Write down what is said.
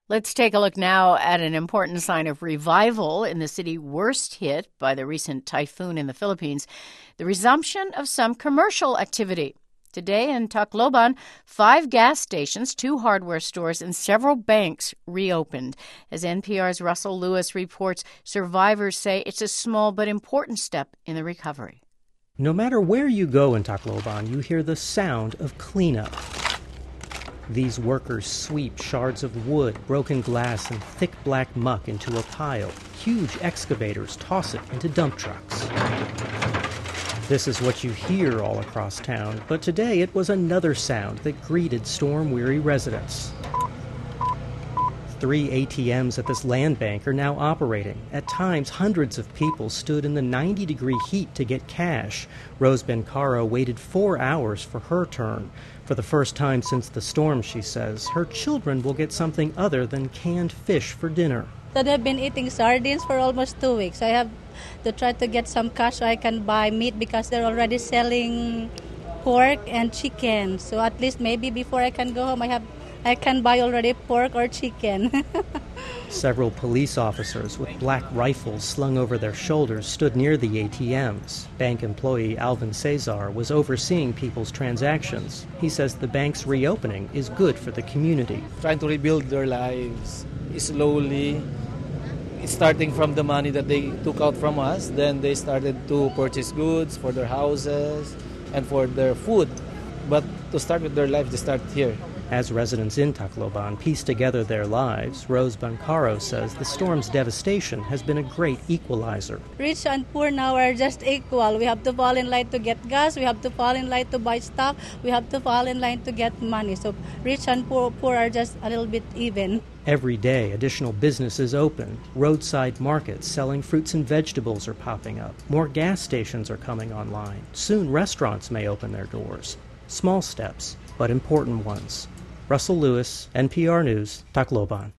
Let's take a look now at an important sign of revival in the city worst hit by the recent typhoon in the Philippines, the resumption of some commercial activity. Today in Tacloban, 5 gas stations, 2 hardware stores, and several banks reopened. As NPR's Russell Lewis reports, survivors say it's a small but important step in the recovery. No matter where you go in Tacloban, you hear the sound of cleanup. These workers sweep shards of wood, broken glass, and thick black muck into a pile. Huge excavators toss it into dump trucks. This is what you hear all across town, but today it was another sound that greeted storm-weary residents. 3 ATMs at this land bank are now operating. At times, hundreds of people stood in the 90-degree heat to get cash. Rose Bencaro waited 4 hours for her turn. For the first time since the storm, she says, her children will get something other than canned fish for dinner. I've been eating sardines for almost 2 weeks. I have to try to get some cash so I can buy meat because they're already selling pork and chicken. So at least maybe before I can go home, I can buy already pork or chicken. Several police officers with black rifles slung over their shoulders stood near the ATMs. Bank employee Alvin Cesar was overseeing people's transactions. He says the bank's reopening is good for the community. Trying to rebuild their lives slowly. It's starting from the money that they took out from us. Then they started to purchase goods for their houses and for their food. But to start with their life, they start here. As residents in Tacloban piece together their lives, Rose Bencaro says the storm's devastation has been a great equalizer. Rich and poor now are just equal. We have to fall in line to get gas, we have to fall in line to buy stuff, we have to fall in line to get money. So rich and poor are just a little bit even. Every day, additional businesses open. Roadside markets selling fruits and vegetables are popping up. More gas stations are coming online. Soon, restaurants may open their doors. Small steps, but important ones. Russell Lewis, NPR News, Tacloban.